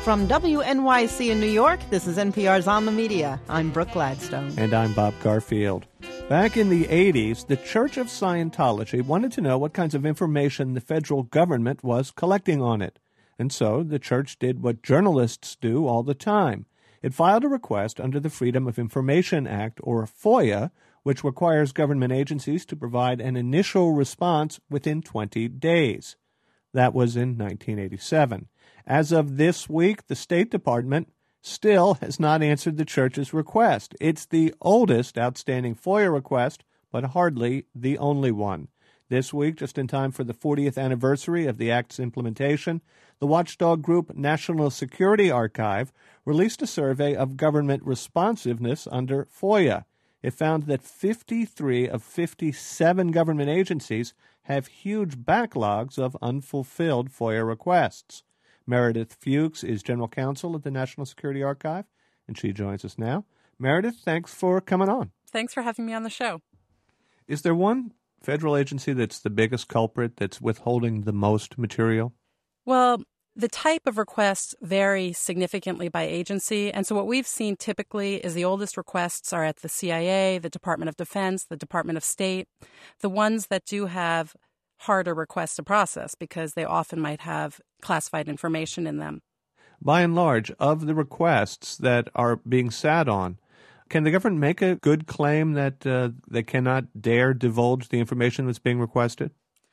From WNYC in New York, this is NPR's On the Media. I'm Brooke Gladstone. And I'm Bob Garfield. Back in the 80s, the Church of Scientology wanted to know what kinds of information the federal government was collecting on it. And so the church did what journalists do all the time. It filed a request under the Freedom of Information Act, or FOIA, which requires government agencies to provide an initial response within 20 days. That was in 1987. As of this week, the State Department still has not answered the church's request. It's the oldest outstanding FOIA request, but hardly the only one. This week, just in time for the 40th anniversary of the Act's implementation, the watchdog group National Security Archive released a survey of government responsiveness under FOIA. It found that 53 of 57 government agencies have huge backlogs of unfulfilled FOIA requests. Meredith Fuchs is General Counsel at the National Security Archive, and she joins us now. Meredith, thanks for coming on. Thanks for having me on the show. Is there one federal agency that's the biggest culprit, that's withholding the most material? Well, the type of requests vary significantly by agency, and so what we've seen typically is the oldest requests are at the CIA, the Department of Defense, the Department of State, the ones that do have harder requests to process because they often might have classified information in them. By and large, of the requests that are being sat on, can the government make a good claim that they cannot dare divulge the information that's being requested?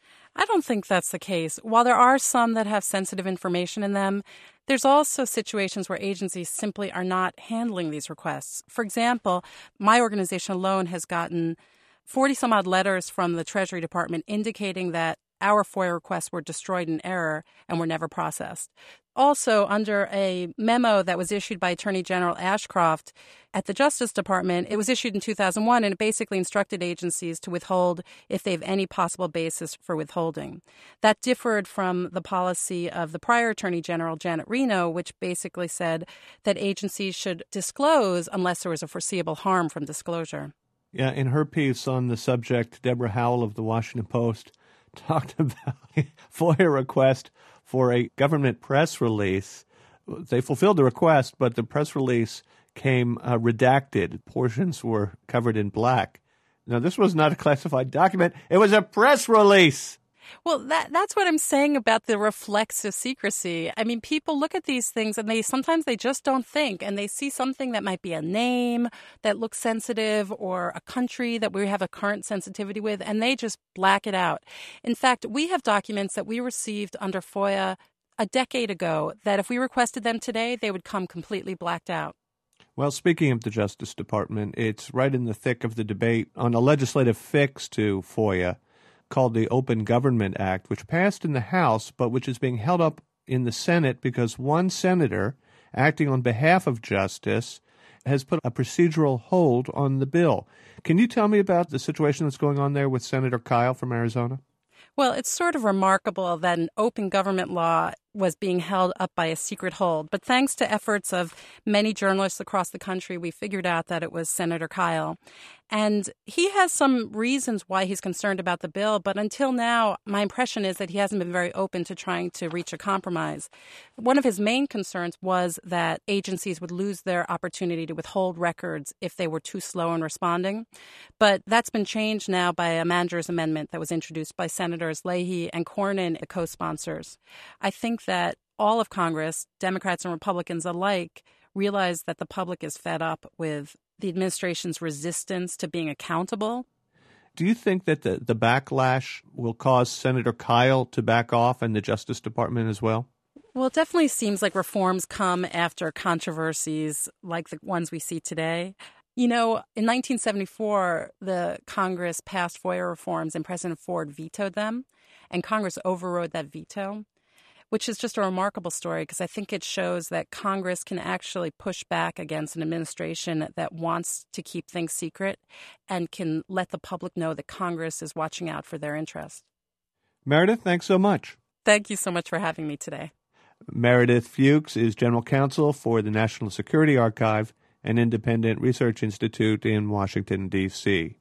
I don't think that's the case. While there are some that have sensitive information in them, there's also situations where agencies simply are not handling these requests. For example, my organization alone has gotten 40-some-odd letters from the Treasury Department indicating that our FOIA requests were destroyed in error and were never processed. Also, under a memo that was issued by Attorney General Ashcroft at the Justice Department, it was issued in 2001, and it basically instructed agencies to withhold if they have any possible basis for withholding. That differed from the policy of the prior Attorney General, Janet Reno, which basically said that agencies should disclose unless there was a foreseeable harm from disclosure. Yeah, in her piece on the subject, Deborah Howell of the Washington Post talked about a FOIA request for a government press release. They fulfilled the request, but the press release came redacted. Portions were covered in black. Now, this was not a classified document. It was a press release. Well, that's what I'm saying about the reflexive secrecy. I mean, people look at these things and sometimes they just don't think, and they see something that might be a name that looks sensitive or a country that we have a current sensitivity with, and they just black it out. In fact, we have documents that we received under FOIA a decade ago that if we requested them today, they would come completely blacked out. Well, speaking of the Justice Department, it's right in the thick of the debate on a legislative fix to FOIA called the Open Government Act, which passed in the House, but which is being held up in the Senate because one senator, acting on behalf of justice, has put a procedural hold on the bill. Can you tell me about the situation that's going on there with Senator Kyl from Arizona? Well, it's sort of remarkable that an open government law was being held up by a secret hold. But thanks to efforts of many journalists across the country, we figured out that it was Senator Kyl. And he has some reasons why he's concerned about the bill. But until now, my impression is that he hasn't been very open to trying to reach a compromise. One of his main concerns was that agencies would lose their opportunity to withhold records if they were too slow in responding. But that's been changed now by a manager's amendment that was introduced by Senators Leahy and Cornyn, the co-sponsors. I think that all of Congress, Democrats and Republicans alike, realize that the public is fed up with the administration's resistance to being accountable. Do you think that the backlash will cause Senator Kyl to back off and the Justice Department as well? Well, it definitely seems like reforms come after controversies like the ones we see today. You know, in 1974, the Congress passed FOIA reforms and President Ford vetoed them, and Congress overrode that veto, which is just a remarkable story because I think it shows that Congress can actually push back against an administration that wants to keep things secret and can let the public know that Congress is watching out for their interests. Meredith, thanks so much. Thank you so much for having me today. Meredith Fuchs is General Counsel for the National Security Archive, an independent research institute in Washington, D.C.